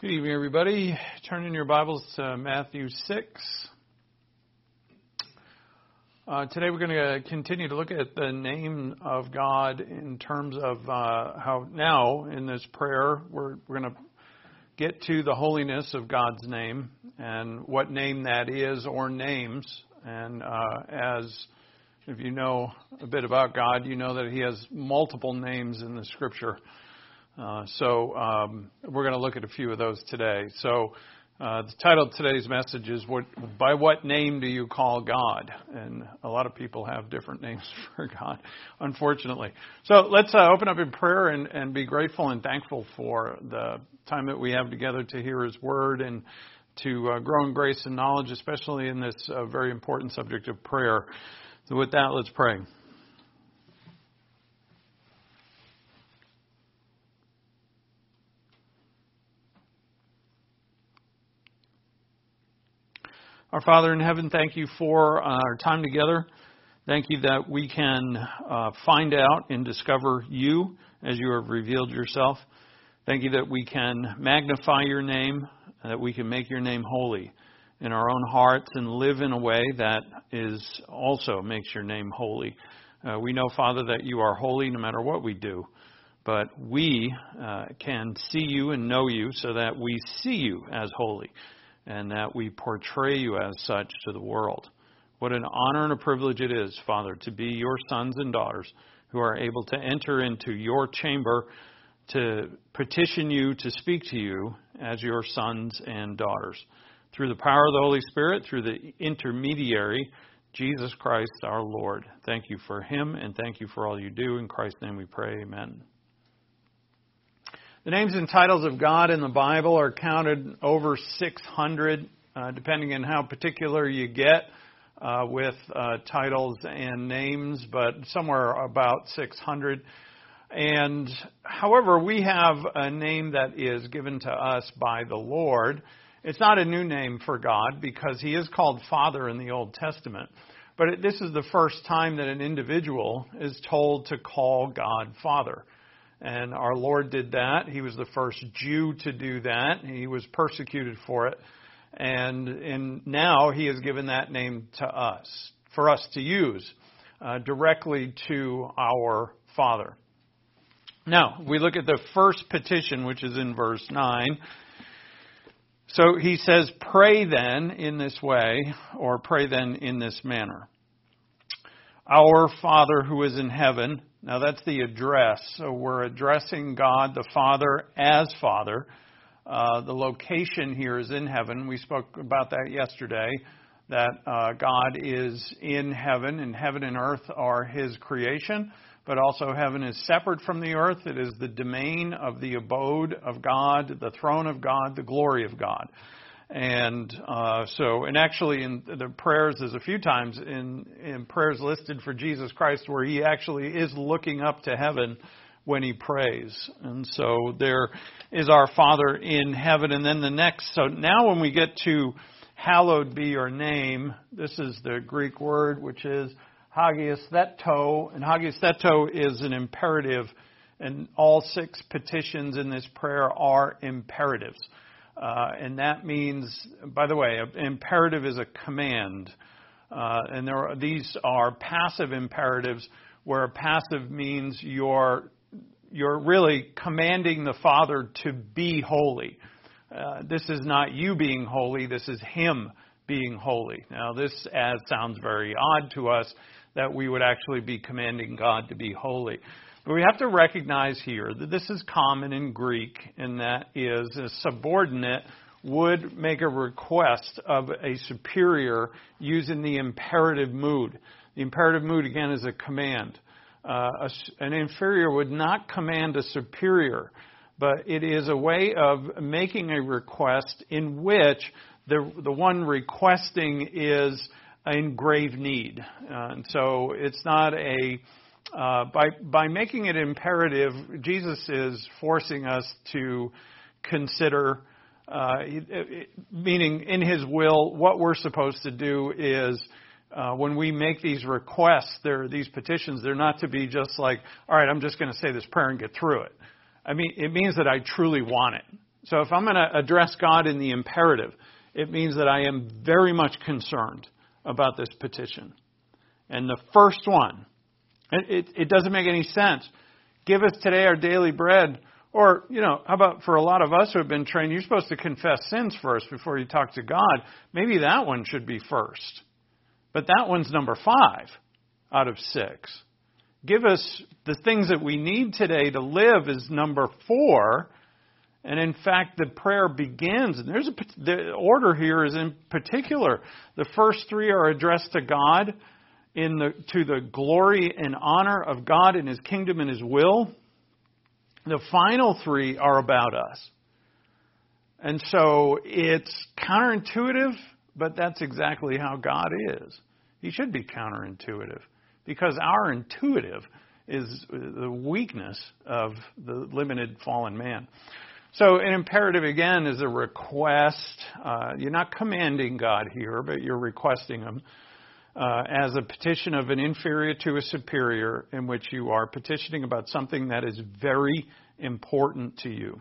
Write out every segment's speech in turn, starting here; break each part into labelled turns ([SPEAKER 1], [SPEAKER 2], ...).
[SPEAKER 1] Good evening, everybody. Turn in your Bibles to Matthew 6. Today we're going to continue to look at the name of God in terms of how now in this prayer we're going to get to the holiness of God's name and what name that is or names. And as if you know a bit about God, you know that He has multiple names in the Scripture. So we're going to look at a few of those today. So the title of today's message is by what name do you call God? And a lot of people have different names for God, unfortunately. So let's open up in prayer and be grateful and thankful for the time that we have together to hear His Word and to grow in grace and knowledge, especially in this very important subject of prayer. So with that, let's pray. Our Father in heaven, thank you for our time together. Thank you that we can find out and discover you as you have revealed yourself. Thank you that we can magnify your name, that we can make your name holy in our own hearts and live in a way that is also makes your name holy. We know, Father, that you are holy no matter what we do, but we can see you and know you so that we see you as holy, and that we portray you as such to the world. What an honor and a privilege it is, Father, to be your sons and daughters who are able to enter into your chamber to petition you, to speak to you as your sons and daughters. Through the power of the Holy Spirit, through the intermediary, Jesus Christ our Lord. Thank you for Him, and thank you for all you do. In Christ's name we pray, amen. The names and titles of God in the Bible are counted over 600, depending on how particular you get with titles and names, but somewhere about 600. And however, we have a name that is given to us by the Lord. It's not a new name for God because He is called Father in the Old Testament. But this is the first time that an individual is told to call God Father. And our Lord did that. He was the first Jew to do that. He was persecuted for it. And now He has given that name to us, for us to use directly to our Father. Now, we look at the first petition, which is in verse 9. So He says, pray then in this way, or pray then in this manner. Our Father who is in heaven. Now that's the address. So we're addressing God the Father as Father. The location here is in heaven. We spoke about that yesterday, that God is in heaven, and heaven and earth are His creation. But also heaven is separate from the earth. It is the domain of the abode of God, the throne of God, the glory of God. And actually in the prayers, there's a few times in prayers listed for Jesus Christ where He actually is looking up to heaven when He prays. And so there is our Father in heaven. And then the next, so now when we get to hallowed be your name, this is the Greek word, which is hagiostheto. And hagiostheto is an imperative. And all 6 petitions in this prayer are imperatives. And that means, by the way, imperative is a command. And these are passive imperatives, where passive means you're really commanding the Father to be holy. This is not you being holy, this is Him being holy. Now, this sounds very odd to us that we would actually be commanding God to be holy. But we have to recognize here that this is common in Greek, and that is a subordinate would make a request of a superior using the imperative mood. The imperative mood, again, is a command. An inferior would not command a superior, but it is a way of making a request in which the one requesting is in grave need. And so it's not by making it imperative, Jesus is forcing us to consider, meaning in His will, what we're supposed to do is when we make these requests, these petitions, they're not to be just like, all right, I'm just going to say this prayer and get through it. I mean, it means that I truly want it. So if I'm going to address God in the imperative, it means that I am very much concerned about this petition. And the first one, it doesn't make any sense. Give us today our daily bread. Or, how about for a lot of us who have been trained, you're supposed to confess sins first before you talk to God. Maybe that one should be first. But that one's number 5 out of 6. Give us the things that we need today to live is number 4. And in fact, the prayer begins, and the order here is in particular. The first 3 are addressed to God to the glory and honor of God and His kingdom and His will. The final 3 are about us. And so it's counterintuitive, but that's exactly how God is. He should be counterintuitive because our intuitive is the weakness of the limited fallen man. So an imperative, again, is a request. You're not commanding God here, but you're requesting Him as a petition of an inferior to a superior in which you are petitioning about something that is very important to you.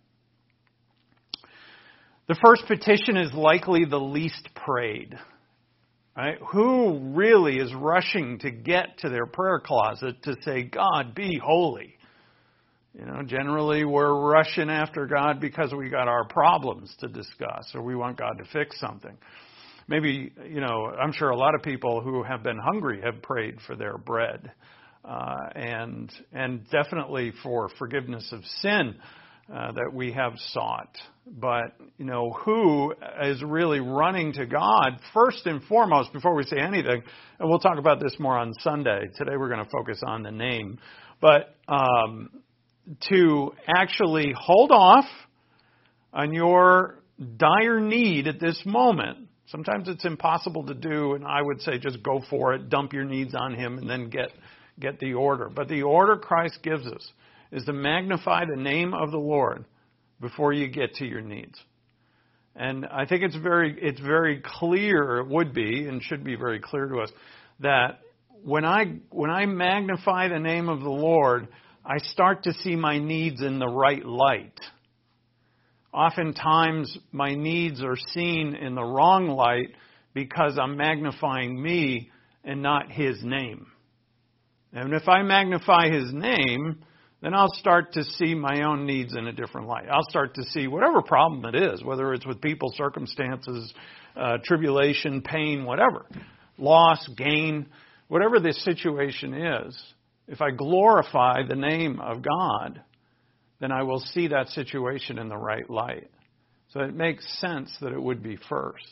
[SPEAKER 1] The first petition is likely the least prayed. Right? Who really is rushing to get to their prayer closet to say, God, be holy? Generally we're rushing after God because we got our problems to discuss or we want God to fix something. Maybe, I'm sure a lot of people who have been hungry have prayed for their bread and definitely for forgiveness of sin that we have sought. But, who is really running to God first and foremost before we say anything? And we'll talk about this more on Sunday. Today we're going to focus on the name. But to actually hold off on your dire need at this moment. Sometimes it's impossible to do, and I would say just go for it, dump your needs on Him, and then get the order. But the order Christ gives us is to magnify the name of the Lord before you get to your needs. And I think it's very clear, it would be, and should be very clear to us, that when I magnify the name of the Lord, I start to see my needs in the right light. Oftentimes, my needs are seen in the wrong light because I'm magnifying me and not His name. And if I magnify His name, then I'll start to see my own needs in a different light. I'll start to see whatever problem it is, whether it's with people, circumstances, tribulation, pain, whatever, loss, gain, whatever this situation is. If I glorify the name of God, then I will see that situation in the right light. So it makes sense that it would be first.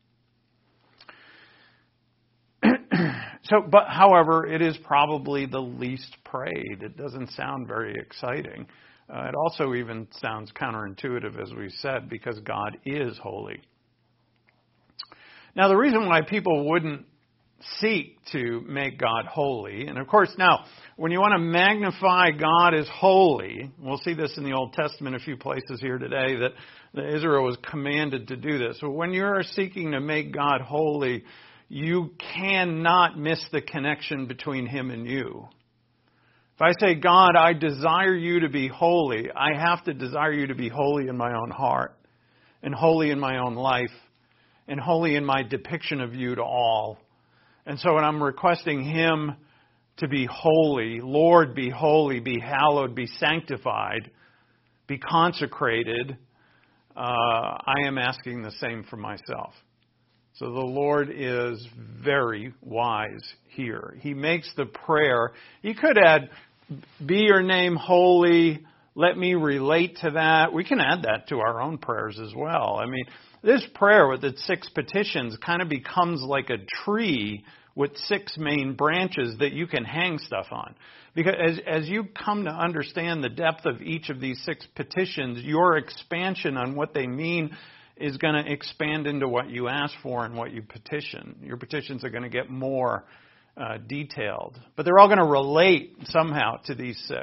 [SPEAKER 1] But however, it is probably the least prayed. It doesn't sound very exciting. It also even sounds counterintuitive, as we said, because God is holy. Now, the reason why people wouldn't seek to make God holy, and of course now, when you want to magnify God as holy, we'll see this in the Old Testament a few places here today, that Israel was commanded to do this. So when you're seeking to make God holy, you cannot miss the connection between Him and you. If I say, God, I desire you to be holy, I have to desire you to be holy in my own heart, and holy in my own life, and holy in my depiction of you to all. And so when I'm requesting Him to be holy, Lord, be holy, be hallowed, be sanctified, be consecrated, I am asking the same for myself. So the Lord is very wise here. He makes the prayer. He could add, be your name holy, let me relate to that. We can add that to our own prayers as well. I mean, this prayer with its 6 petitions kind of becomes like a tree with 6 main branches that you can hang stuff on. Because as you come to understand the depth of each of these 6 petitions, your expansion on what they mean is going to expand into what you ask for and what you petition. Your petitions are going to get more detailed. But they're all going to relate somehow to these 6.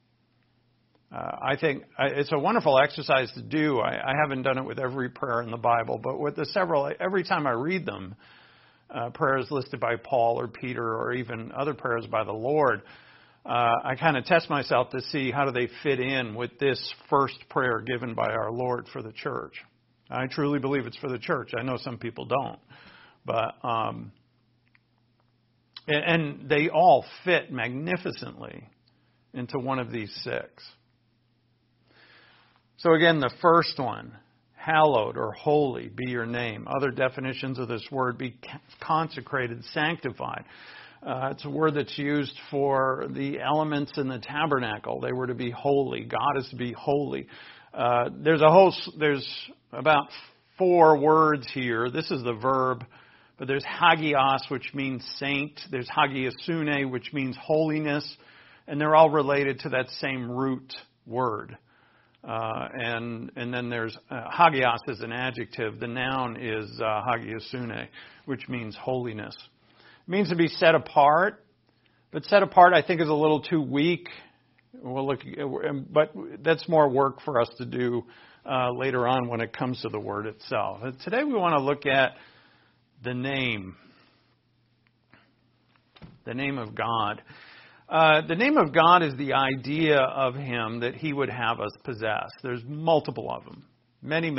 [SPEAKER 1] I think it's a wonderful exercise to do. I haven't done it with every prayer in the Bible, but with the several, every time I read them, prayers listed by Paul or Peter or even other prayers by the Lord, I kind of test myself to see how do they fit in with this first prayer given by our Lord for the church. I truly believe it's for the church. I know some people don't. But and they all fit magnificently into one of these 6. So again, the first one, hallowed or holy be your name. Other definitions of this word, be consecrated, sanctified. It's a word that's used for the elements in the tabernacle. They were to be holy. God is to be holy. There's about 4 words here. This is the verb, but there's hagios, which means saint. There's hagiosune, which means holiness, and they're all related to that same root word. And then there's hagios is an adjective. The noun is hagiosune, which means holiness. It means to be set apart, but set apart I think is a little too weak. We'll look, but that's more work for us to do later on when it comes to the word itself. Today we want to look at the name of God. The name of God is the idea of Him that He would have us possess. There's multiple of them, many.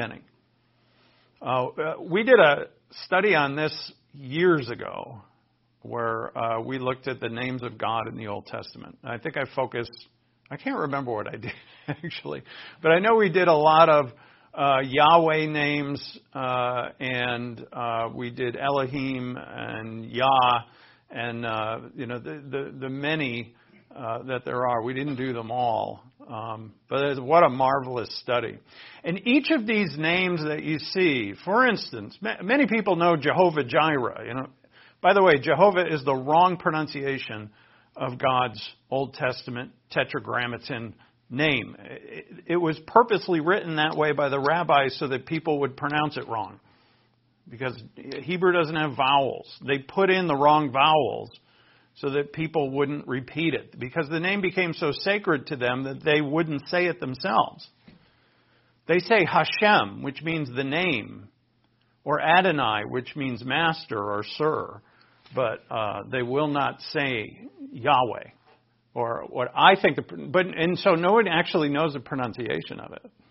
[SPEAKER 1] We did a study on this years ago where we looked at the names of God in the Old Testament. I think I can't remember what I did actually, but I know we did a lot of Yahweh names, and we did Elohim and Yah, and the many that there are. We didn't do them all, but what a marvelous study. And each of these names that you see, for instance, many people know Jehovah Jireh. By the way, Jehovah is the wrong pronunciation of God's Old Testament tetragrammaton name. It was purposely written that way by the rabbis so that people would pronounce it wrong. Because Hebrew doesn't have vowels. They put in the wrong vowels so that people wouldn't repeat it. Because the name became so sacred to them that they wouldn't say it themselves. They say Hashem, which means the name, or Adonai, which means master or sir. But they will not say Yahweh, or what I think. And so no one actually knows the pronunciation of it.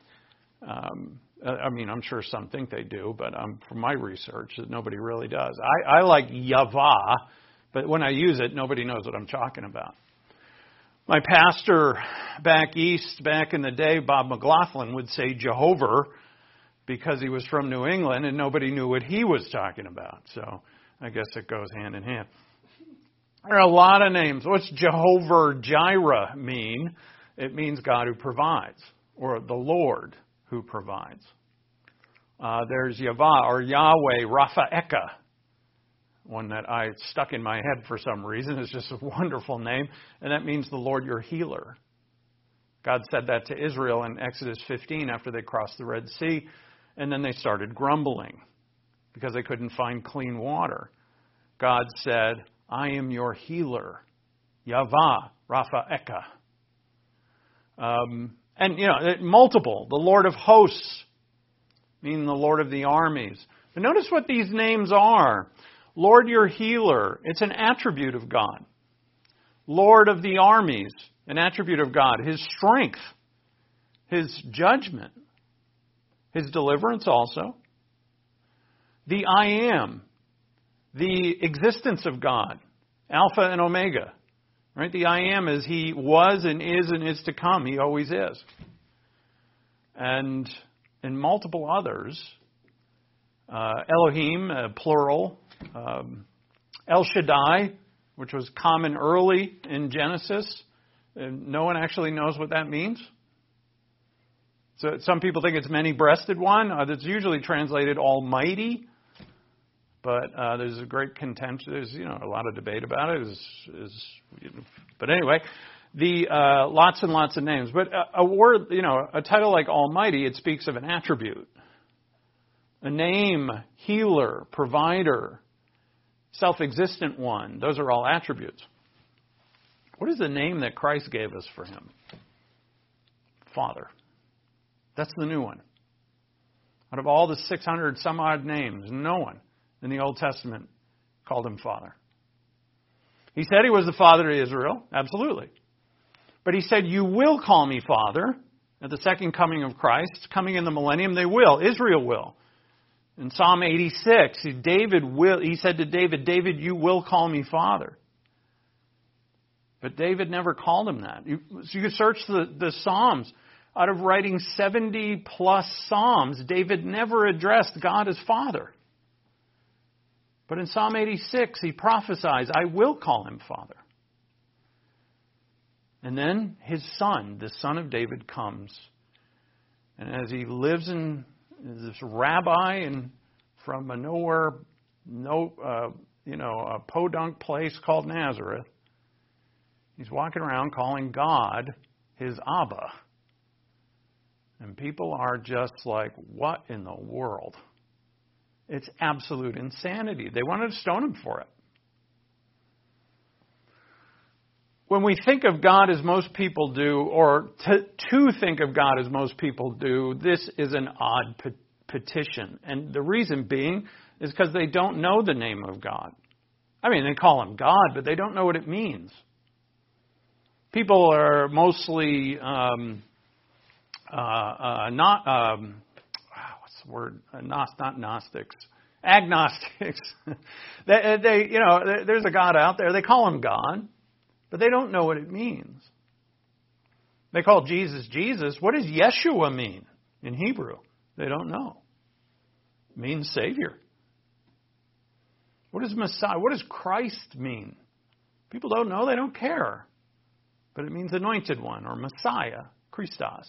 [SPEAKER 1] I'm sure some think they do, but from my research, nobody really does. I like Yavah, but when I use it, nobody knows what I'm talking about. My pastor back east, back in the day, Bob McLaughlin, would say Jehovah because he was from New England, and nobody knew what he was talking about. So I guess it goes hand in hand. There are a lot of names. What's Jehovah Jireh mean? It means God who provides, or the Lord who provides. There's Yavah, or Yahweh Raphaeka, one that I stuck in my head for some reason. It's just a wonderful name, and that means the Lord your healer. God said that to Israel in Exodus 15 after they crossed the Red Sea, and then they started grumbling because they couldn't find clean water. God said, I am your healer, Yavah, Raphaeka. Multiple. The Lord of hosts, meaning the Lord of the armies. But notice what these names are. Lord your healer, it's an attribute of God. Lord of the armies, an attribute of God. His strength, His judgment, His deliverance also. The I am, the existence of God, Alpha and Omega. Right? The I am is He was and is to come. He always is. And multiple others. Elohim, plural. El Shaddai, which was common early in Genesis. And no one actually knows what that means. So some people think it's many-breasted one. That's usually translated Almighty. But there's a great contention. There's a lot of debate about it. But anyway, the lots and lots of names. But a word, a title like Almighty, it speaks of an attribute. A name, healer, provider, self-existent one. Those are all attributes. What is the name that Christ gave us for Him? Father. That's the new one. Out of all the 600 some odd names, no one in the Old Testament called Him Father. He said he was the father of Israel, absolutely. But he said, you will call me Father. At the second coming of Christ, coming in the millennium, they will. Israel will. In Psalm 86, he said to David, David, you will call me Father. But David never called him that. So you can search the Psalms. Out of writing 70 plus Psalms, David never addressed God as Father. But in Psalm 86, he prophesies, I will call him Father. And then his son, the son of David, comes. And as he lives in this rabbi from a a podunk place called Nazareth, he's walking around calling God his Abba. And people are just like, what in the world? It's absolute insanity. They wanted to stone him for it. When we think of God as most people do, or to think of God as most people do, this is an odd petition. And the reason being is because they don't know the name of God. I mean, they call him God, but they don't know what it means. People are mostly what's the word? Not Gnostics. Agnostics. There's a God out there. They call him God. But they don't know what it means. They call Jesus, Jesus. What does Yeshua mean in Hebrew? They don't know. It means Savior. What does Messiah? What does Christ mean? People don't know. They don't care. But it means Anointed One or Messiah, Christos.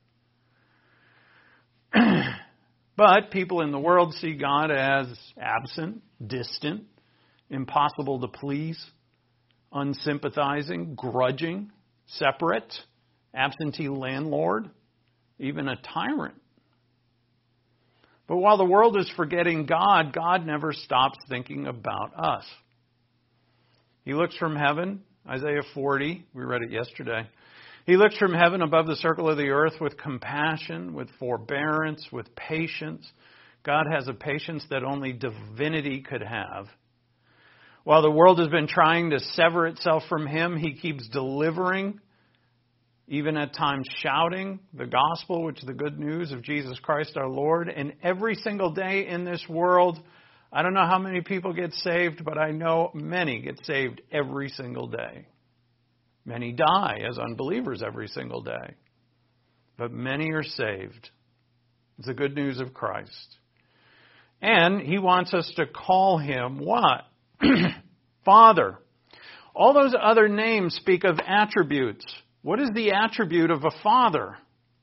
[SPEAKER 1] But people in the world see God as absent, distant, impossible to please, unsympathizing, grudging, separate, absentee landlord, even a tyrant. But while the world is forgetting God, God never stops thinking about us. He looks from heaven, Isaiah 40, we read it yesterday. He looks from heaven above the circle of the earth with compassion, with forbearance, with patience. God has a patience that only divinity could have. While the world has been trying to sever itself from Him, He keeps delivering, even at times shouting the gospel, which is the good news of Jesus Christ our Lord. And every single day in this world, I don't know how many people get saved, but I know many get saved every single day. Many die as unbelievers every single day. But many are saved. It's the good news of Christ. And He wants us to call Him what? Father. All those other names speak of attributes. What is the attribute of a father?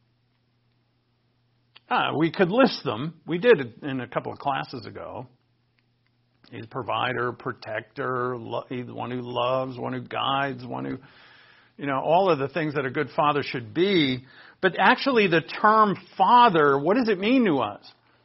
[SPEAKER 1] We could list them. We did it in a couple of classes ago. He's provider, protector, he's the one who loves, one who guides, one who, all of the things that a good father should be. But actually the term father, what does it mean to us?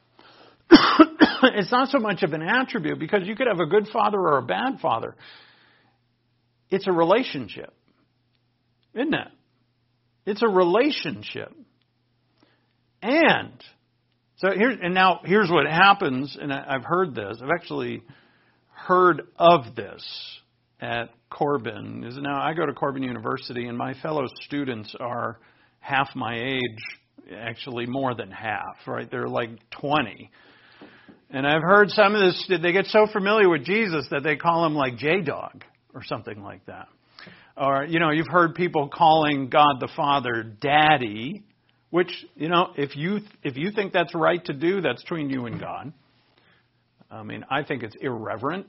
[SPEAKER 1] It's not so much of an attribute, because you could have a good father or a bad father. It's a relationship. Isn't it? It's a relationship. And so here's what happens, and I've heard this. I've actually heard of this at Corbin. Now I go to Corbin University, and my fellow students are half my age, actually more than half, right? They're like 20. And I've heard some of this, they get so familiar with Jesus that they call him like J-Dog or something like that. Or, you've heard people calling God the Father Daddy, which, if you think that's right to do, that's between you and God. I mean, I think it's irreverent.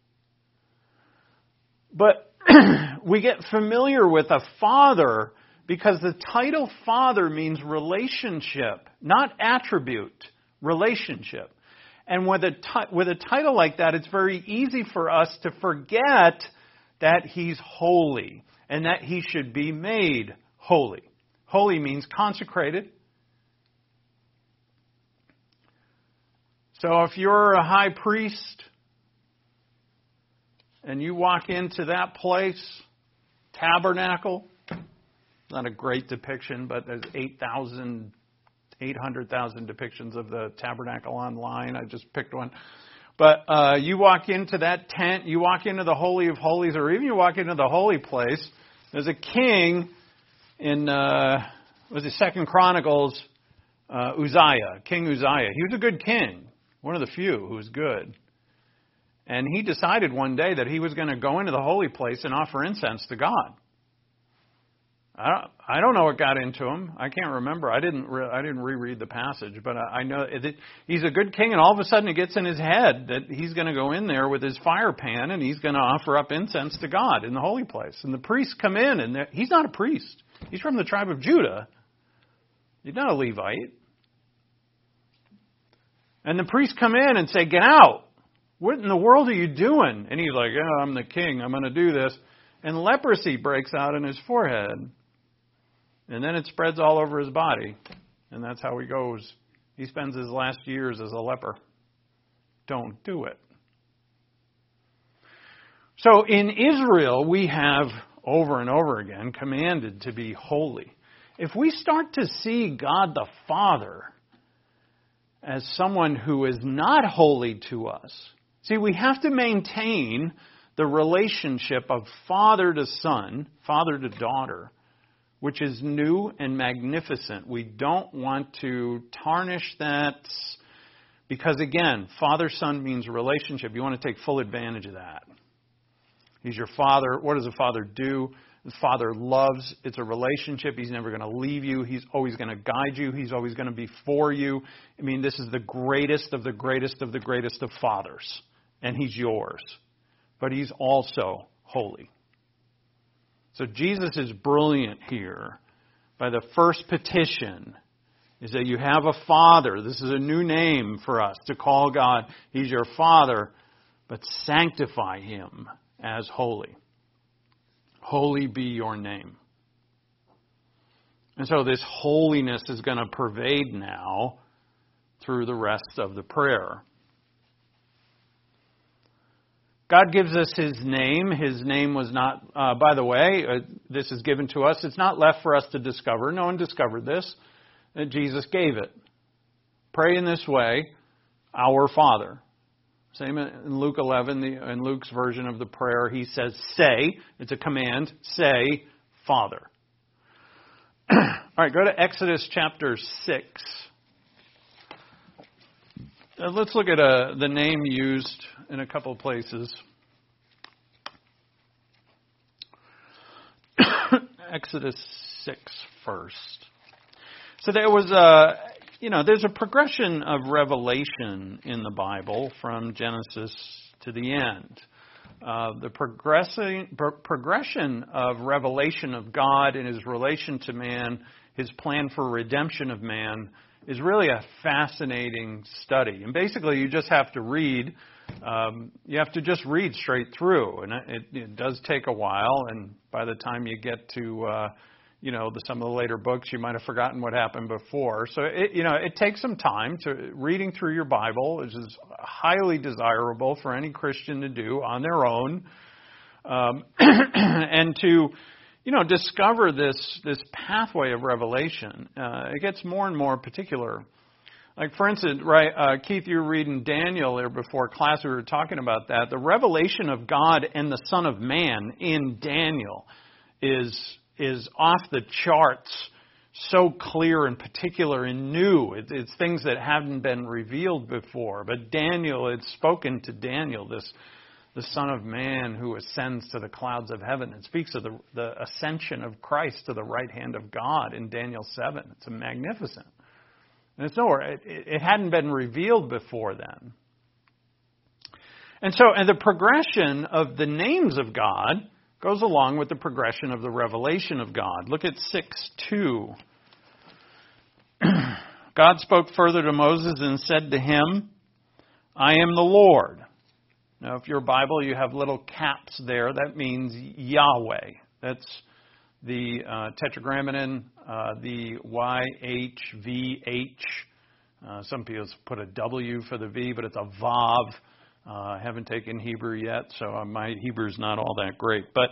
[SPEAKER 1] But we get familiar with a father because the title father means relationship, not attribute, relationship. And with a title like that, it's very easy for us to forget that He's holy and that He should be made holy. Holy means consecrated. So if you're a high priest and you walk into that place, tabernacle, not a great depiction, but there's 800,000 depictions of the tabernacle online. I just picked one. But you walk into that tent, you walk into the Holy of Holies, or even you walk into the holy place. There's a king in, was it 2 Chronicles, Uzziah, King Uzziah. He was a good king, one of the few who was good. And he decided one day that he was going to go into the holy place and offer incense to God. I don't know what got into him. I can't remember. I didn't reread the passage, but I know he's a good king, and all of a sudden it gets in his head that he's going to go in there with his fire pan and he's going to offer up incense to God in the holy place. And the priests come in, and he's not a priest. He's from the tribe of Judah. He's not a Levite. And the priests come in and say, "Get out. What in the world are you doing?" And he's like, "Oh, I'm the king. I'm going to do this." And leprosy breaks out in his forehead. And then it spreads all over his body. And that's how he goes. He spends his last years as a leper. Don't do it. So in Israel, we have over and over again commanded to be holy. If we start to see God the Father as someone who is not holy to us, see, we have to maintain the relationship of father to son, father to daughter, which is new and magnificent. We don't want to tarnish that because, again, father-son means relationship. You want to take full advantage of that. He's your father. What does a father do? The father loves. It's a relationship. He's never going to leave you. He's always going to guide you. He's always going to be for you. I mean, this is the greatest of the greatest of the greatest of fathers. And he's yours. But he's also holy. So Jesus is brilliant here. By the first petition is that you have a father. This is a new name for us to call God. He's your father, but sanctify him as holy. Holy be your name. And so this holiness is going to pervade now through the rest of the prayer. God gives us His name. His name was not, by the way, this is given to us. It's not left for us to discover. No one discovered this. Jesus gave it. Pray in this way, Our Father. Same in Luke 11, in Luke's version of the prayer, he says, say, it's a command, say, Father. All right, go to Exodus chapter 6. Let's look at the name used in a couple of places. Exodus 6 first. So there was there's a progression of revelation in the Bible from Genesis to the end. The progression of revelation of God and His relation to man, His plan for redemption of man, is really a fascinating study. And basically, you just have to read. You have to just read straight through, and it does take a while. And by the time you get to some of the later books, you might have forgotten what happened before. So it takes some time to reading through your Bible, which is highly desirable for any Christian to do on their own, and to discover this pathway of revelation. It gets more and more particular. Like, for instance, right, Keith, you were reading Daniel there before class. We were talking about that. The revelation of God and the Son of Man in Daniel is off the charts, so clear and particular and new. It's things that haven't been revealed before. But Daniel, it's spoken to Daniel, the Son of Man who ascends to the clouds of heaven. It speaks of the ascension of Christ to the right hand of God in Daniel 7. It's magnificent. And it's nowhere. It hadn't been revealed before then. And the progression of the names of God goes along with the progression of the revelation of God. Look at 6:2. God spoke further to Moses and said to him, I am the Lord. Now, if your Bible, you have little caps there. That means Yahweh. That's the tetragrammaton, the YHVH. Some people put a W for the V, but it's a Vav. I haven't taken Hebrew yet, so my Hebrew's not all that great. But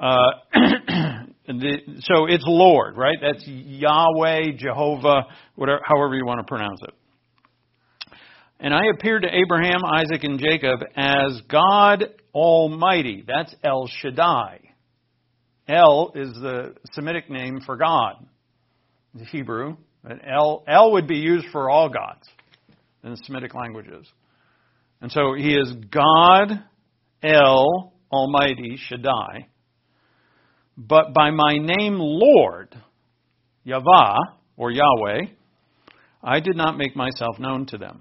[SPEAKER 1] so it's Lord, right? That's Yahweh, Jehovah, whatever, however you want to pronounce it. And I appeared to Abraham, Isaac, and Jacob as God Almighty. That's El Shaddai. El is the Semitic name for God, the Hebrew. And El would be used for all gods in the Semitic languages. And so he is God, El Almighty, Shaddai. But by my name Lord, Yahweh, or Yahweh, I did not make myself known to them.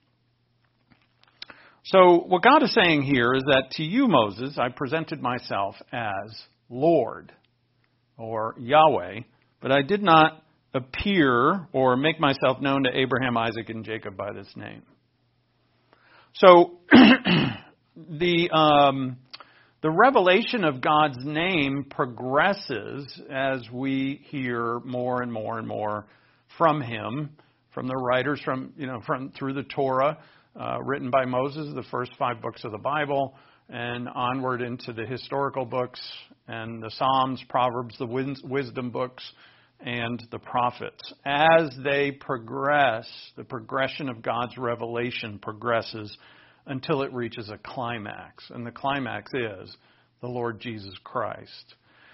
[SPEAKER 1] So what God is saying here is that to you, Moses, I presented myself as Lord, or Yahweh, but I did not appear or make myself known to Abraham, Isaac, and Jacob by this name. So the revelation of God's name progresses as we hear more and more and more from Him, from the writers, from through the Torah, written by Moses, the first 5 books of the Bible, and onward into the historical books and the Psalms, Proverbs, the wisdom books, and the prophets. As they progress, the progression of God's revelation progresses until it reaches a climax. And the climax is the Lord Jesus Christ.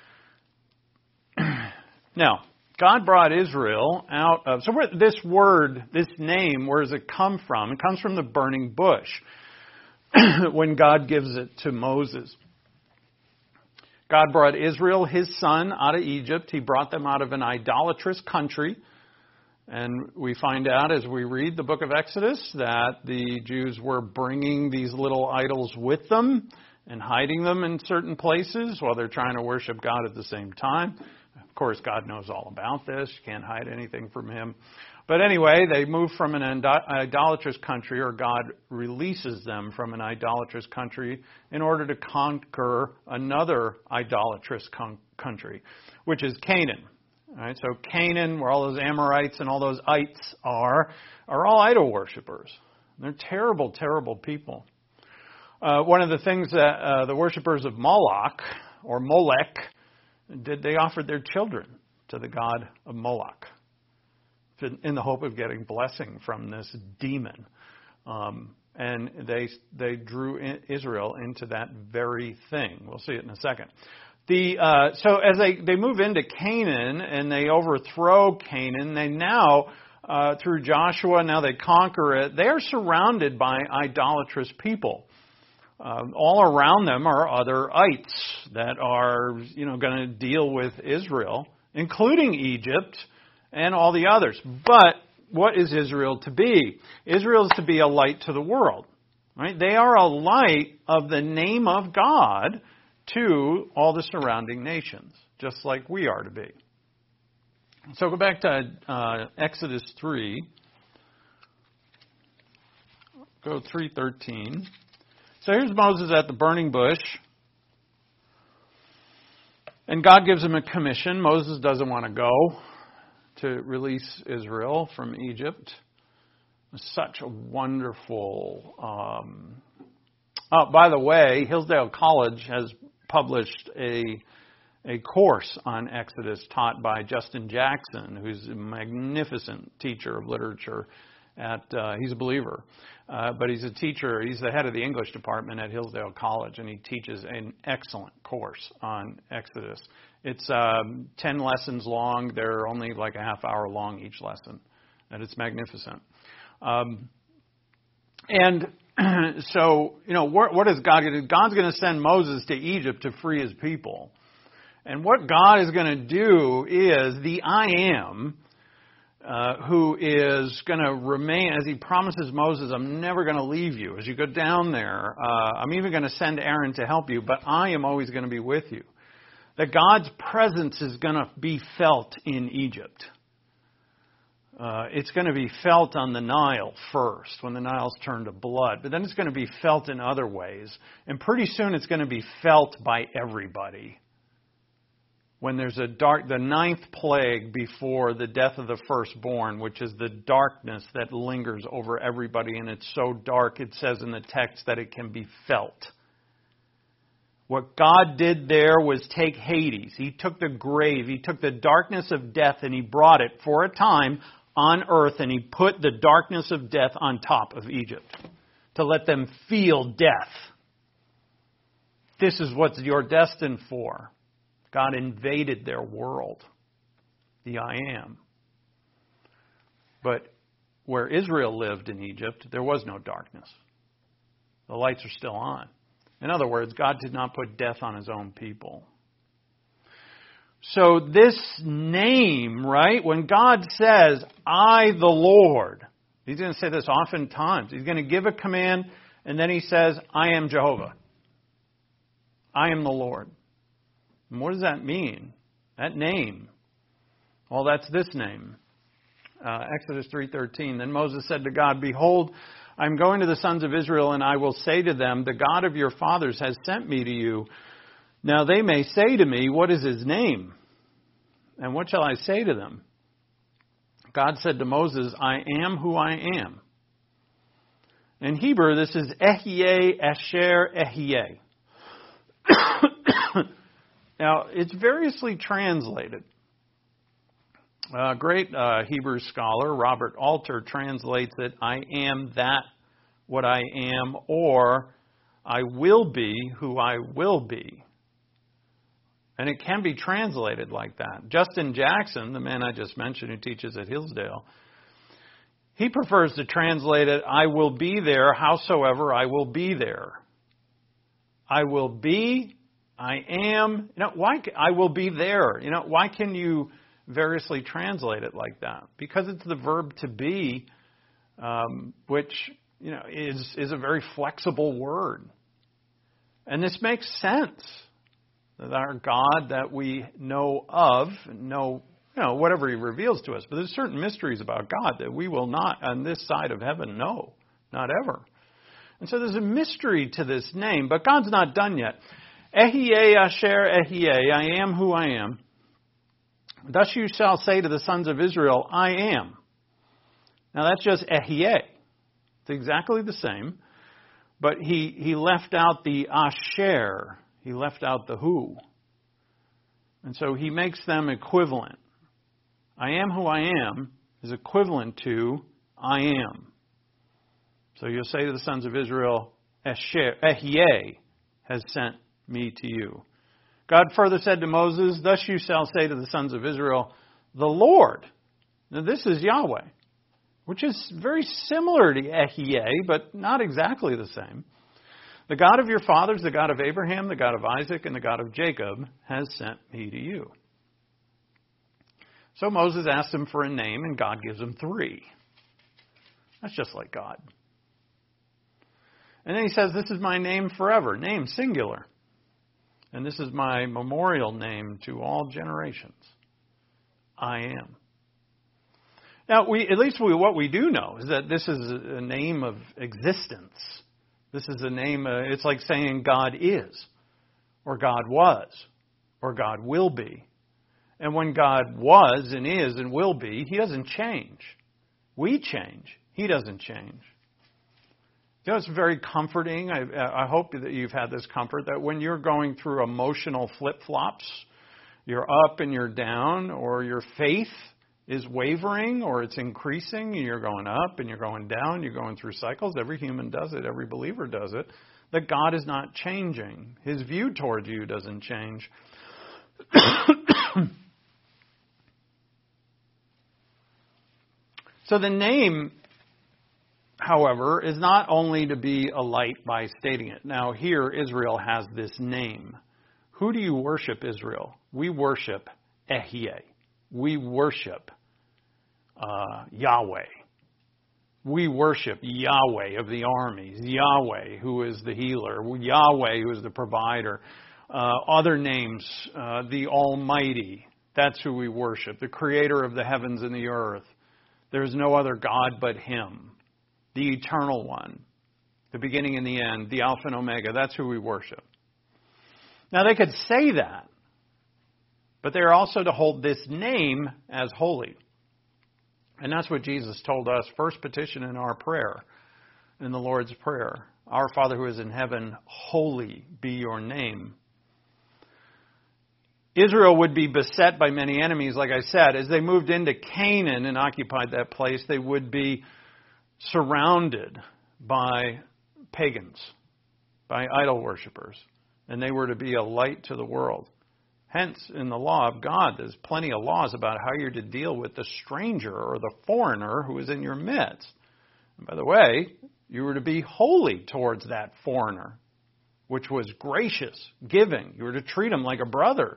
[SPEAKER 1] Now, God brought Israel out of... So this word, this name, where does it come from? It comes from the burning bush when God gives it to Moses. God brought Israel, his son, out of Egypt. He brought them out of an idolatrous country. And we find out as we read the book of Exodus that the Jews were bringing these little idols with them and hiding them in certain places while they're trying to worship God at the same time. Of course, God knows all about this. You can't hide anything from Him. But anyway, they move from an idolatrous country, or God releases them from an idolatrous country in order to conquer another idolatrous country, which is Canaan. All right, so Canaan, where all those Amorites and all those ites are all idol worshippers. They're terrible, terrible people. One of the things that the worshippers of Moloch, or Molech, did, they offered their children to the god of Moloch in the hope of getting blessing from this demon. And they drew Israel into that very thing. We'll see it in a second. So as they move into Canaan and they overthrow Canaan, they now, through Joshua, now they conquer it. They are surrounded by idolatrous people. All around them are other ites that are, going to deal with Israel, including Egypt and all the others. But what is Israel to be? Israel is to be a light to the world. Right? They are a light of the name of God to all the surrounding nations, just like we are to be. So go back to Exodus 3. Go 3:13. So here's Moses at the burning bush. And God gives him a commission. Moses doesn't want to go to release Israel from Egypt. Such a wonderful... Oh, by the way, Hillsdale College has published a course on Exodus taught by Justin Jackson, who's a magnificent teacher of literature. He's a believer, but he's a teacher. He's the head of the English department at Hillsdale College, and he teaches an excellent course on Exodus. It's 10 lessons long. They're only like a half hour long each lesson, and it's magnificent. So, what is God going to do? God's going to send Moses to Egypt to free his people. And what God is going to do is the I Am, who is going to remain, as he promises Moses, I'm never going to leave you. As you go down there, I'm even going to send Aaron to help you, but I am always going to be with you. That God's presence is going to be felt in Egypt. It's going to be felt on the Nile first, when the Nile's turned to blood. But then it's going to be felt in other ways. And pretty soon it's going to be felt by everybody. When there's the 9th plague before the death of the firstborn, which is the darkness that lingers over everybody. And it's so dark, it says in the text, that it can be felt. What God did there was take Hades. He took the grave. He took the darkness of death and he brought it for a time on earth, and he put the darkness of death on top of Egypt to let them feel death. This is what you're destined for. God invaded their world, the I Am. But where Israel lived in Egypt, there was no darkness. The lights are still on. In other words, God did not put death on his own people. So this name, right, when God says, I the Lord, he's going to say this oftentimes. He's going to give a command, and then he says, I am Jehovah. I am the Lord. And what does that mean? That name. Well, that's this name. Exodus 3:13. Then Moses said to God, Behold, I am going to the sons of Israel, and I will say to them, The God of your fathers has sent me to you. Now they may say to me, What is his name? And what shall I say to them? God said to Moses, I am who I am. In Hebrew, this is Ehyeh, Asher, Ehyeh. Now, it's variously translated. A great Hebrew scholar, Robert Alter, translates it, I am that what I am, or I will be who I will be. And it can be translated like that. Justin Jackson, the man I just mentioned who teaches at Hillsdale, he prefers to translate it, I will be there, howsoever I will be there. I will be, I am, why I will be there. Why can you variously translate it like that? Because it's the verb to be, which, is a very flexible word. And this makes sense. That our God that we know of, whatever he reveals to us. But there's certain mysteries about God that we will not, on this side of heaven, know. Not ever. And so there's a mystery to this name, but God's not done yet. Ehyeh, Asher, Ehyeh, I am who I am. Thus you shall say to the sons of Israel, I am. Now that's just Ehyeh. It's exactly the same. But he left out the Asher. He left out the who. And so he makes them equivalent. I am who I am is equivalent to I am. So you'll say to the sons of Israel, Ehyeh has sent me to you. God further said to Moses, Thus you shall say to the sons of Israel, the Lord. Now this is Yahweh, which is very similar to Ehyeh, but not exactly the same. The God of your fathers, the God of Abraham, the God of Isaac, and the God of Jacob has sent me to you. So Moses asked him for a name, and God gives him 3. That's just like God. And then he says, This is my name forever. Name, singular. And this is my memorial name to all generations. I am. Now, what we do know is that this is a name of existence. This is a name, it's like saying God is, or God was, or God will be. And when God was and is and will be, he doesn't change. We change. He doesn't change. It's very comforting. I hope that you've had this comfort that when you're going through emotional flip-flops, you're up and you're down, or your faith is wavering or it's increasing, and you're going up and you're going down, you're going through cycles. Every human does it. Every believer does it. That God is not changing. His view toward you doesn't change. So the name, however, is not only to be a light by stating it. Now here Israel has this name. Who do you worship, Israel? We worship Ehyeh. We worship Yahweh. We worship Yahweh of the armies, Yahweh who is the healer, Yahweh who is the provider. Other names, the Almighty, that's who we worship, the creator of the heavens and the earth. There's no other God but him, the eternal one, the beginning and the end, the Alpha and Omega, that's who we worship. Now they could say that, but they are also to hold this name as holy. And that's what Jesus told us, first petition in our prayer, in the Lord's Prayer. Our Father who is in heaven, holy be your name. Israel would be beset by many enemies, like I said. As they moved into Canaan and occupied that place, they would be surrounded by pagans, by idol worshippers, and they were to be a light to the world. Hence, in the law of God, there's plenty of laws about how you're to deal with the stranger or the foreigner who is in your midst. And by the way, you were to be holy towards that foreigner, which was gracious, giving. You were to treat him like a brother.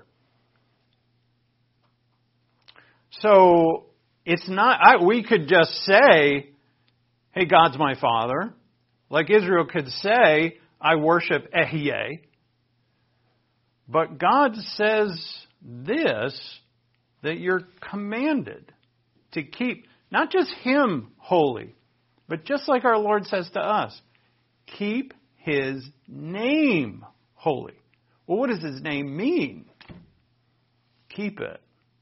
[SPEAKER 1] So, it's not, we could just say, hey, God's my Father. Like Israel could say, I worship Ehyeh. But God says this, that you're commanded to keep not just Him holy, but just like our Lord says to us, keep His name holy. Well, what does His name mean? Keep it.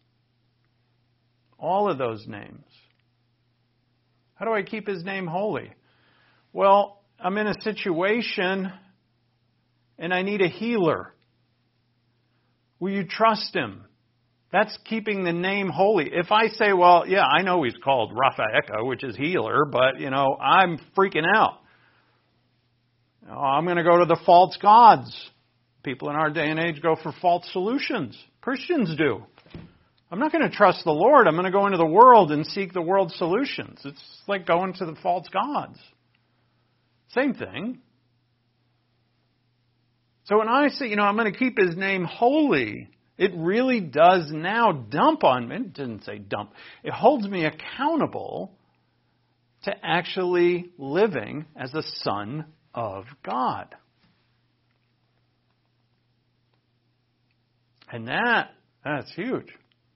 [SPEAKER 1] All of those names. How do I keep His name holy? Well, I'm in a situation and I need a healer. Will you trust Him? That's keeping the name holy. If I say, well, yeah, I know He's called Rapha, which is healer, but, I'm freaking out. I'm going to go to the false gods. People in our day and age go for false solutions. Christians do. I'm not going to trust the Lord. I'm going to go into the world and seek the world's solutions. It's like going to the false gods. Same thing. So when I say, I'm going to keep His name holy, it really does now dump on me. It didn't say dump. It holds me accountable to actually living as a son of God. And that's huge.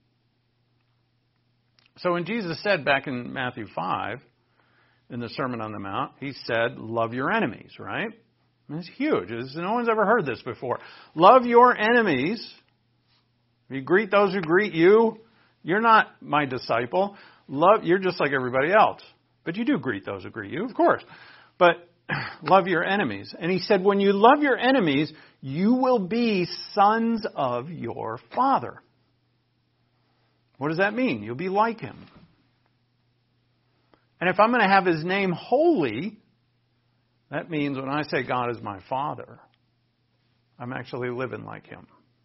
[SPEAKER 1] So when Jesus said back in Matthew 5, in the Sermon on the Mount, He said, love your enemies, right? And it's huge. No one's ever heard this before. Love your enemies. If you greet those who greet you, you're not my disciple. You're just like everybody else. But you do greet those who greet you, of course. But love your enemies. And He said, when you love your enemies, you will be sons of your Father. What does that mean? You'll be like Him. And if I'm going to have His name holy, that means when I say God is my Father, I'm actually living like Him.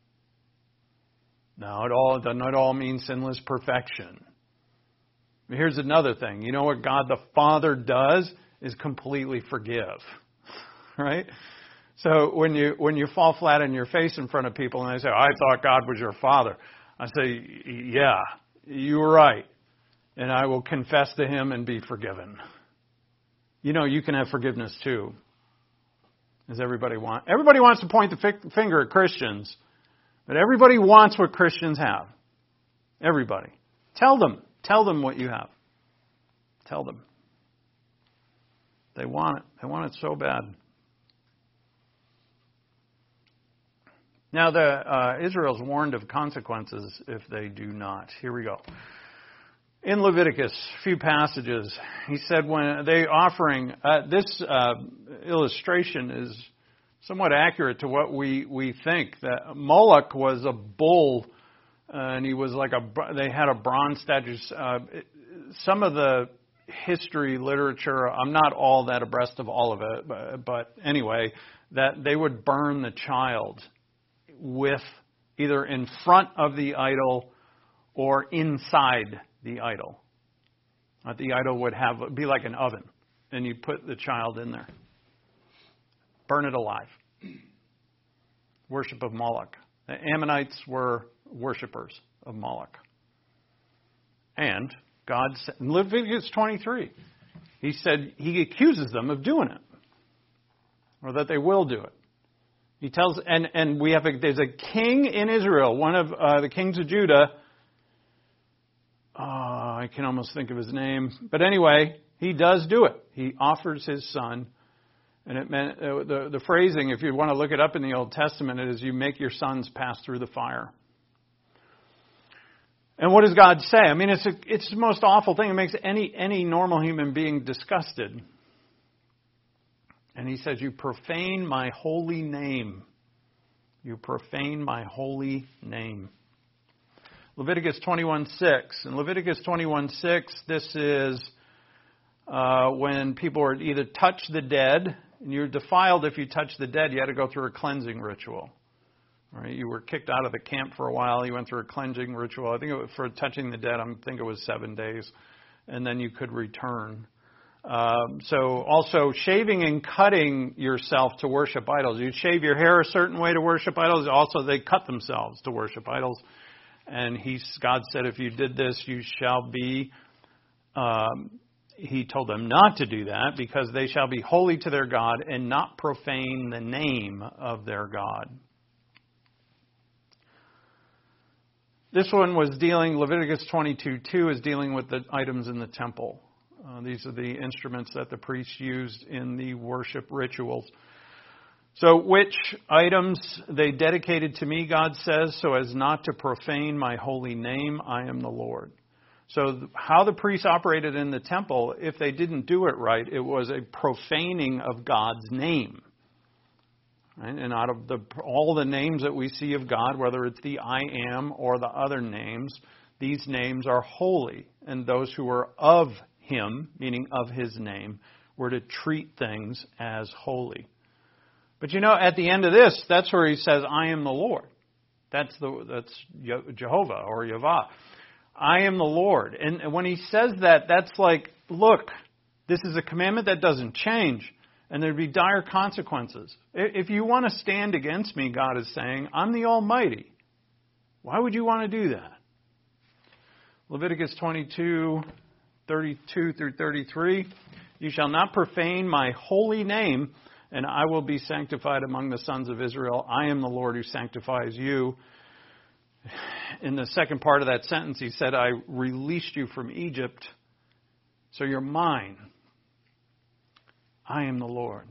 [SPEAKER 1] Now, it doesn't at all mean sinless perfection. But here's another thing. You know what God the Father does is completely forgive. Right? So when you fall flat on your face in front of people and they say, I thought God was your Father. I say, yeah, you were right. And I will confess to Him and be forgiven. You can have forgiveness too. Does everybody want? Everybody wants to point the finger at Christians. But everybody wants what Christians have. Everybody. Tell them what you have. Tell them. They want it. They want it so bad. Now, Israel's warned of consequences if they do not. Here we go. In Leviticus, a few passages, he said when they offering, this illustration is somewhat accurate to what we think. That Moloch was a bull, and he was they had a bronze statue. Some of the history literature, I'm not all that abreast of all of it, but anyway, that they would burn the child with either in front of the idol or inside the idol. The idol would be like an oven, and you put the child in there. Burn it alive. Worship of Moloch. The Ammonites were worshipers of Moloch. And God said, in Leviticus 23, He said He accuses them of doing it, or that they will do it. He tells, and there's a king in Israel, one of the kings of Judah. I can almost think of his name. But anyway, he does do it. He offers his son. And it meant, the phrasing, if you want to look it up in the Old Testament, it is you make your sons pass through the fire. And what does God say? I mean, it's the most awful thing. It makes any normal human being disgusted. And He says, you profane my holy name You profane my holy name. Leviticus 21:6. In Leviticus 21:6, this is when people were either touch the dead, and you're defiled if you touch the dead. You had to go through a cleansing ritual. Right? You were kicked out of the camp for a while. You went through a cleansing ritual. I think for touching the dead, I think it was 7 days, and then you could return. So also shaving and cutting yourself to worship idols. You shave your hair a certain way to worship idols. Also, they cut themselves to worship idols. And God said, if you did this, you shall be. He told them not to do that because they shall be holy to their God and not profane the name of their God. This one was Leviticus 22:2 is dealing with the items in the temple. These are the instruments that the priests used in the worship rituals. So which items they dedicated to me, God says, so as not to profane my holy name, I am the Lord. So how the priests operated in the temple, if they didn't do it right, it was a profaning of God's name. Right? And out of all the names that we see of God, whether it's the I Am or the other names, these names are holy. And those who are of Him, meaning of His name, were to treat things as holy. But at the end of this, that's where He says, I am the Lord. That's Jehovah or Yahweh. I am the Lord. And when He says that, that's like, look, this is a commandment that doesn't change. And there'd be dire consequences. If you want to stand against me, God is saying, I'm the Almighty. Why would you want to do that? Leviticus 22:32 through 33. You shall not profane my holy name, and I will be sanctified among the sons of Israel. I am the Lord who sanctifies you. In the second part of that sentence, He said, I released you from Egypt, so you're mine. I am the Lord.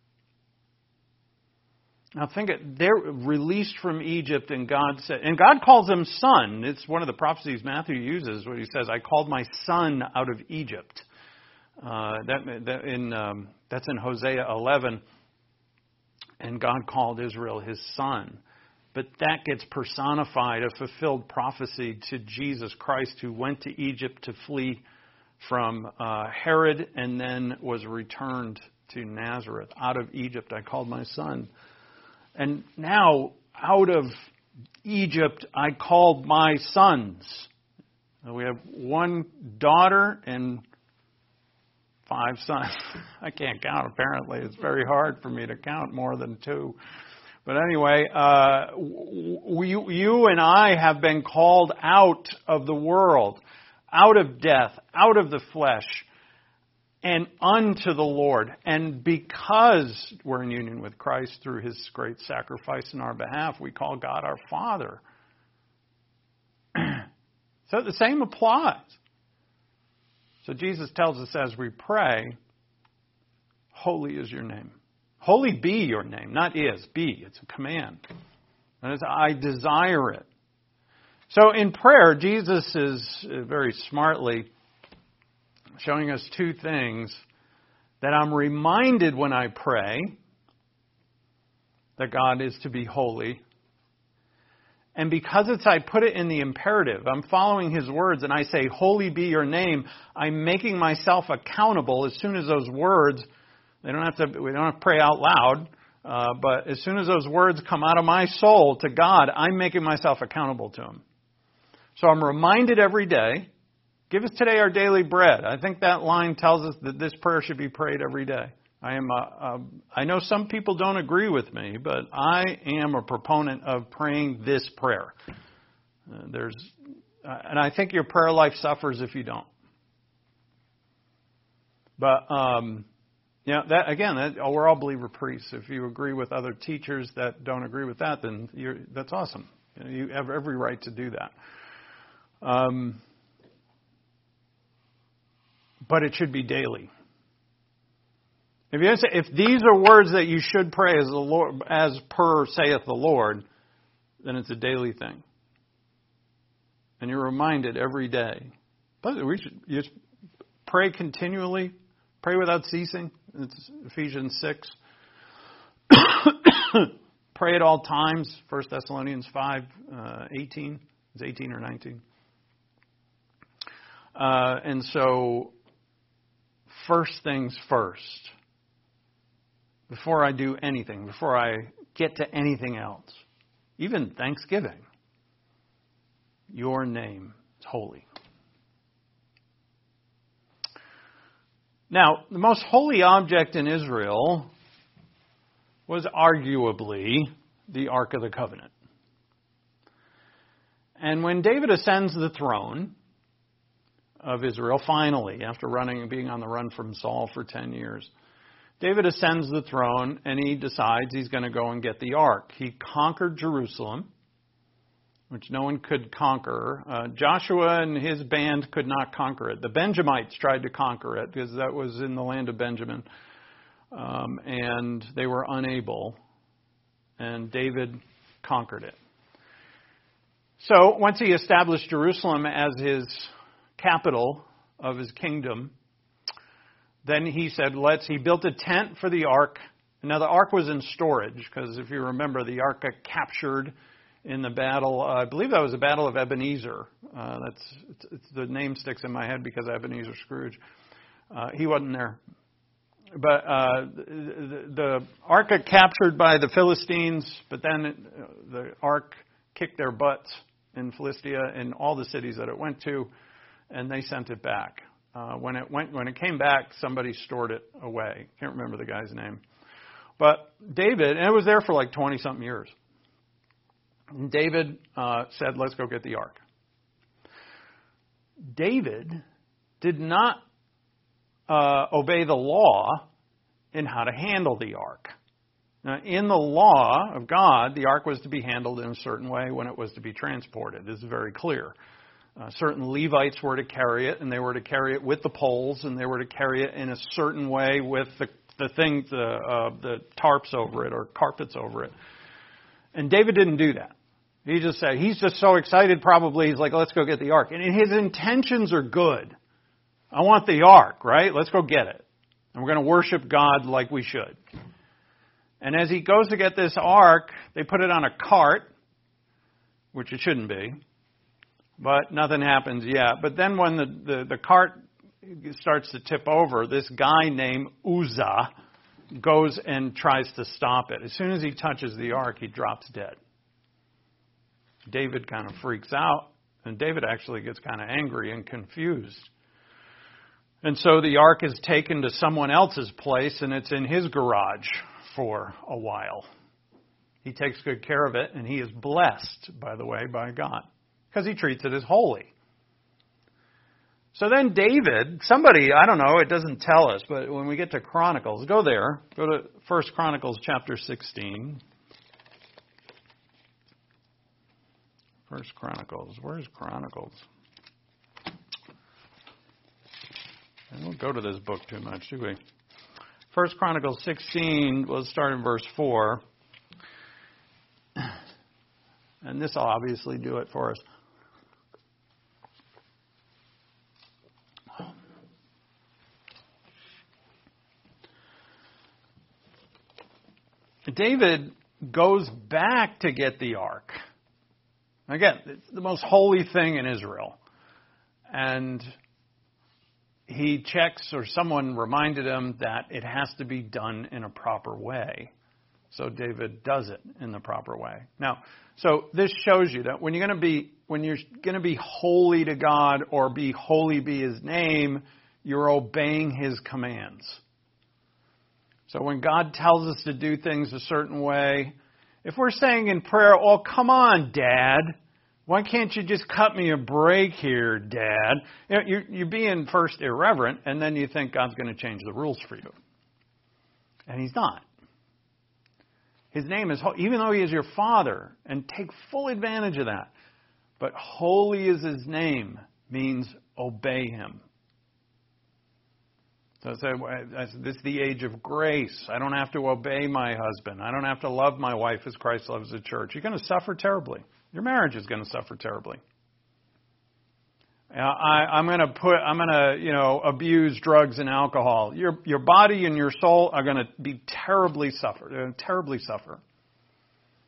[SPEAKER 1] Now think they're released from Egypt, and God calls them son. It's one of the prophecies Matthew uses where He says, I called my son out of Egypt. That's in Hosea 11. And God called Israel His son. But that gets personified, a fulfilled prophecy to Jesus Christ, who went to Egypt to flee from Herod and then was returned to Nazareth. Out of Egypt I called my son. And now out of Egypt I called my sons. We have one daughter and 5 sons. I can't count, apparently. It's very hard for me to count more than 2. But anyway, you and I have been called out of the world, out of death, out of the flesh, and unto the Lord. And because we're in union with Christ through His great sacrifice in our behalf, we call God our Father. So the same applies. So Jesus tells us as we pray, holy is your name. Holy be your name, not is, be. It's a command. That is, I desire it. So in prayer, Jesus is very smartly showing us 2 things that I'm reminded when I pray that God is to be holy. And because I put it in the imperative, I'm following His words and I say, holy be your name, I'm making myself accountable as soon as those words, we don't have to pray out loud, but as soon as those words come out of my soul to God, I'm making myself accountable to Him. So I'm reminded every day, give us today our daily bread. I think that line tells us that this prayer should be prayed every day. I know some people don't agree with me, but I am a proponent of praying this prayer. And I think your prayer life suffers if you don't. But we're all believer priests. If you agree with other teachers that don't agree with that, then that's awesome. You have every right to do that. But it should be daily. If these are words that you should pray as the Lord, as per saith the Lord, then it's a daily thing. And you're reminded every day. But we should just pray continually, pray without ceasing. It's Ephesians 6. pray at all times, 1 Thessalonians 5:18. It's 18 or 19. And so, first things first. Before I do anything, before I get to anything else, even Thanksgiving, your name is holy. Now, the most holy object in Israel was arguably the Ark of the Covenant. And when David ascends the throne of Israel, finally, after being on the run from Saul for 10 years, David ascends the throne and he decides he's going to go and get the Ark. He conquered Jerusalem, which no one could conquer. Joshua and his band could not conquer it. The Benjamites tried to conquer it because that was in the land of Benjamin. And they were unable. And David conquered it. So once he established Jerusalem as his capital of his kingdom, then he said, he built a tent for the ark. Now the ark was in storage because if you remember, the ark got captured in the battle. I believe that was the Battle of Ebenezer. The name sticks in my head because Ebenezer Scrooge. He wasn't there. But the ark got captured by the Philistines, but then the ark kicked their butts in Philistia and all the cities that it went to, and they sent it back. When it came back, somebody stored it away. Can't remember the guy's name. But David, and it was there for like 20-something years. And David said, let's go get the ark. David did not obey the law in how to handle the ark. Now, in the law of God, the ark was to be handled in a certain way when it was to be transported. This is very clear. Certain Levites were to carry it, and they were to carry it with the poles, and they were to carry it in a certain way with the tarps over it or carpets over it. And David didn't do that. He just said, he's just so excited probably, he's like, let's go get the ark. And his intentions are good. I want the ark, right? Let's go get it. And we're going to worship God like we should. And as he goes to get this ark, they put it on a cart, which it shouldn't be. But nothing happens yet. But then when the cart starts to tip over, this guy named Uzzah goes and tries to stop it. As soon as he touches the ark, he drops dead. David kind of freaks out, and David actually gets kind of angry and confused. And so the ark is taken to someone else's place, and it's in his garage for a while. He takes good care of it, and he is blessed, by the way, by God, because he treats it as holy. So then David, somebody, I don't know, it doesn't tell us, but when we get to Chronicles, go to 1 Chronicles chapter 16. 1 Chronicles. Where's Chronicles? I don't go to this book too much, do we? 1 Chronicles 16, we'll start in verse 4. And this will obviously do it for us. David goes back to get the ark. Again, it's the most holy thing in Israel. And he checks, or someone reminded him that it has to be done in a proper way. So David does it in the proper way. Now, so this shows you that when you're going to be holy to God, or be holy be His name, you're obeying His commands. So when God tells us to do things a certain way, if we're saying in prayer, "Oh, come on, Dad, why can't you just cut me a break here, Dad?" You know, you're being first irreverent, and then you think God's going to change the rules for you. And He's not. His name is holy, even though He is your Father, and take full advantage of that. But holy is His name means obey Him. So this is the age of grace. I don't have to obey my husband. I don't have to love my wife as Christ loves the church. You're going to suffer terribly. Your marriage is going to suffer terribly. I'm going to abuse drugs and alcohol. Your body and your soul are going to be terribly suffer.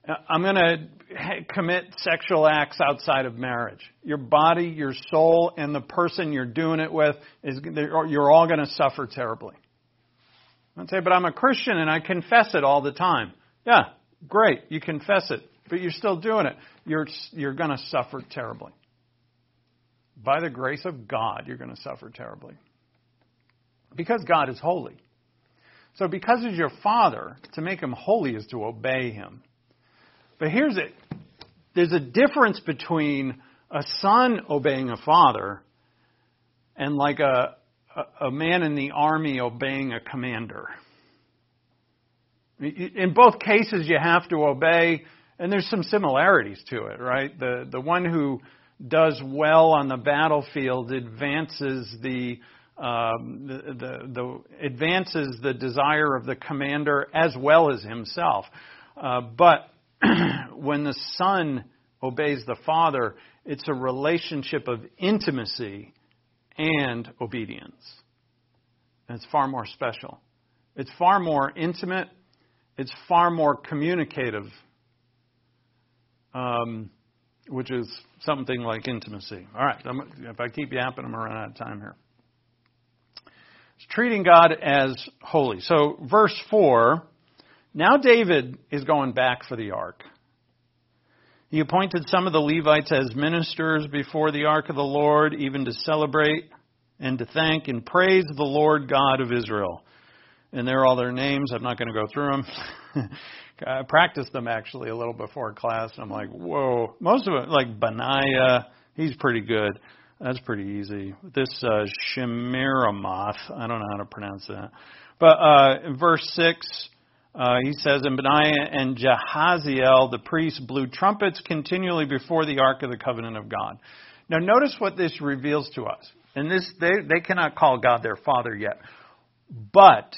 [SPEAKER 1] I'm going to commit sexual acts outside of marriage. Your body, your soul, and the person you're doing it with, you're all going to suffer terribly. I'd say, but I'm a Christian and I confess it all the time. Yeah, great, you confess it, but you're still doing it. You're going to suffer terribly. By the grace of God, you're going to suffer terribly. Because God is holy. So because He's your Father, to make Him holy is to obey Him. But here's it. There's a difference between a son obeying a father and like a man in the army obeying a commander. In both cases, you have to obey, and there's some similarities to it, right? The one who does well on the battlefield advances the desire of the commander as well as himself. But when the son obeys the father, it's a relationship of intimacy and obedience. And it's far more special. It's far more intimate. It's far more communicative, which is something like intimacy. All right, if I keep yapping, I'm going to run out of time here. It's treating God as holy. So verse 4, now David is going back for the ark. He appointed some of the Levites as ministers before the ark of the Lord, even to celebrate and to thank and praise the Lord God of Israel. And there are all their names. I'm not going to go through them. I practiced them actually a little before class. And I'm like, whoa. Most of it, like Benaiah, he's pretty good. That's pretty easy. This Shemiramoth, I don't know how to pronounce that. But in verse 6, he says, and Benaiah and Jahaziel, the priests, blew trumpets continually before the ark of the covenant of God. Now notice what this reveals to us. And this, they cannot call God their father yet. But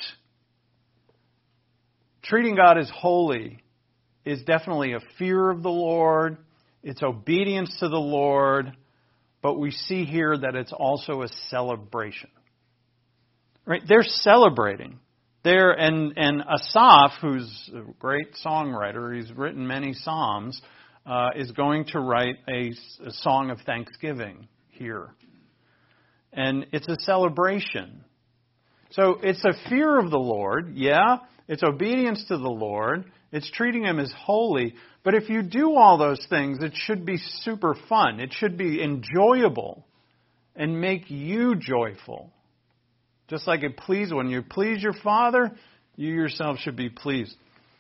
[SPEAKER 1] treating God as holy is definitely a fear of the Lord. It's obedience to the Lord. But we see here that it's also a celebration. Right? They're celebrating. And Asaph, who's a great songwriter, he's written many psalms, is going to write a song of thanksgiving here. And it's a celebration. So it's a fear of the Lord, yeah. It's obedience to the Lord. It's treating Him as holy. But if you do all those things, it should be super fun. It should be enjoyable and make you joyful. Just like when you please your Father, you yourself should be pleased.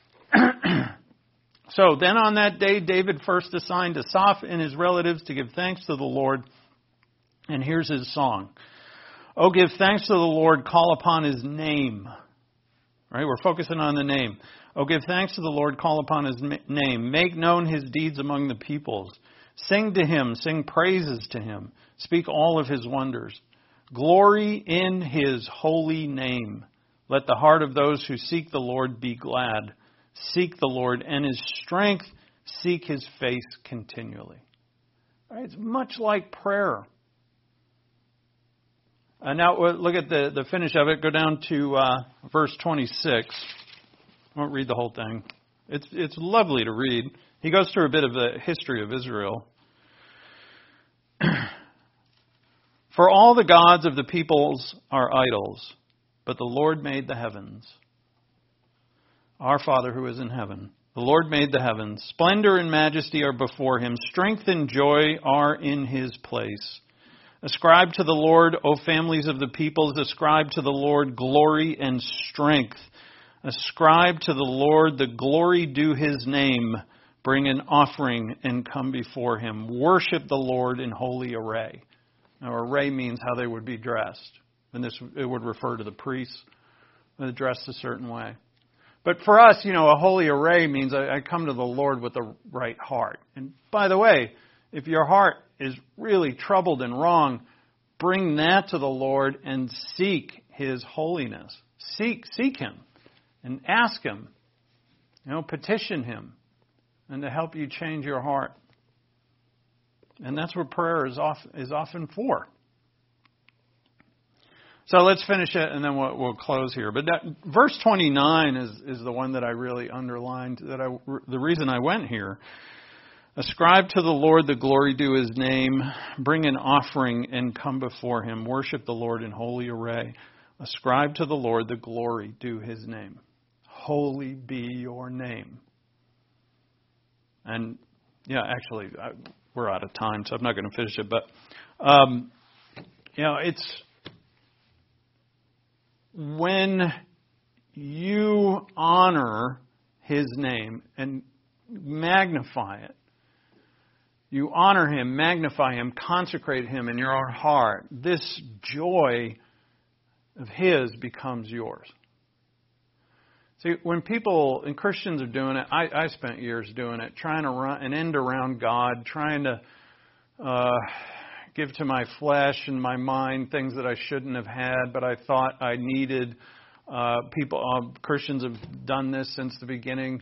[SPEAKER 1] So then on that day, David first assigned Asaph and his relatives to give thanks to the Lord. And here's his song. Oh, give thanks to the Lord, call upon His name. Right? We're focusing on the name. Oh, give thanks to the Lord, call upon His name. Make known His deeds among the peoples. Sing to Him, sing praises to Him. Speak all of His wonders. Glory in His holy name. Let the heart of those who seek the Lord be glad. Seek the Lord and His strength. Seek His face continually. Right? It's much like prayer. Now look at the finish of it. Go down to verse 26. I won't read the whole thing. It's lovely to read. He goes through a bit of the history of Israel. For all the gods of the peoples are idols, but the Lord made the heavens. Our Father who is in heaven. The Lord made the heavens. Splendor and majesty are before Him. Strength and joy are in His place. Ascribe to the Lord, O families of the peoples. Ascribe to the Lord glory and strength. Ascribe to the Lord the glory due His name. Bring an offering and come before Him. Worship the Lord in holy array. Now, array means how they would be dressed. And it would refer to the priests. They're dressed a certain way. But for us, a holy array means I come to the Lord with the right heart. And by the way, if your heart is really troubled and wrong, bring that to the Lord and seek His holiness. Seek Him and ask Him. Petition Him and to help you change your heart. And that's what prayer is often for. So let's finish it, and then we'll close here. But verse 29 is the one that I really underlined. The reason I went here. Ascribe to the Lord the glory due his name. Bring an offering and come before him. Worship the Lord in holy array. Ascribe to the Lord the glory due his name. Holy be your name. And, yeah, actually, we're out of time, so I'm not going to finish it. But, it's when you honor his name and magnify it, you honor him, magnify him, consecrate him in your own heart, this joy of his becomes yours. See, when people and Christians are doing it, I spent years doing it, trying to run an end around God, trying to give to my flesh and my mind things that I shouldn't have had, but I thought I needed. Christians have done this since the beginning,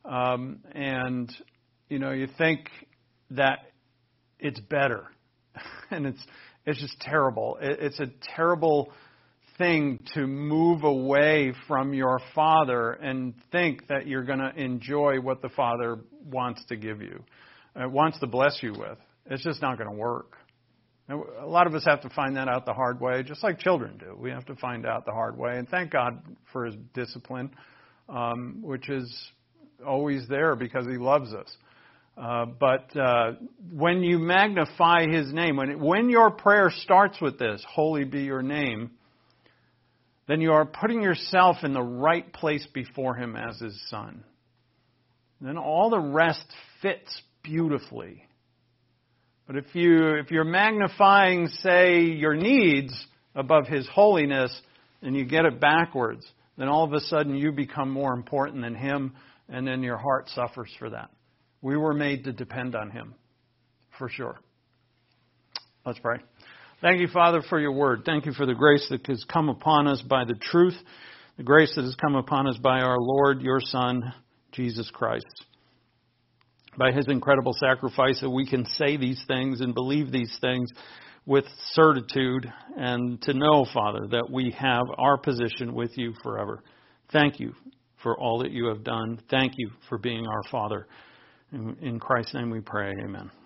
[SPEAKER 1] and you think that it's better, and it's just terrible. It's a terrible thing to move away from your Father and think that you're going to enjoy what the Father wants to give you, wants to bless you with. It's just not going to work. And a lot of us have to find that out the hard way, just like children do. We have to find out the hard way, and thank God for his discipline, which is always there because he loves us. But when you magnify his name, when your prayer starts with this, holy be your name, then you are putting yourself in the right place before him as his son. Then all the rest fits beautifully. But if you're magnifying, say, your needs above his holiness, and you get it backwards, then all of a sudden you become more important than him, and then your heart suffers for that. We were made to depend on him, for sure. Let's pray. Thank you, Father, for your word. Thank you for the grace that has come upon us by the truth, the grace that has come upon us by our Lord, your Son, Jesus Christ. By his incredible sacrifice, that we can say these things and believe these things with certitude, and to know, Father, that we have our position with you forever. Thank you for all that you have done. Thank you for being our Father. In Christ's name we pray, amen.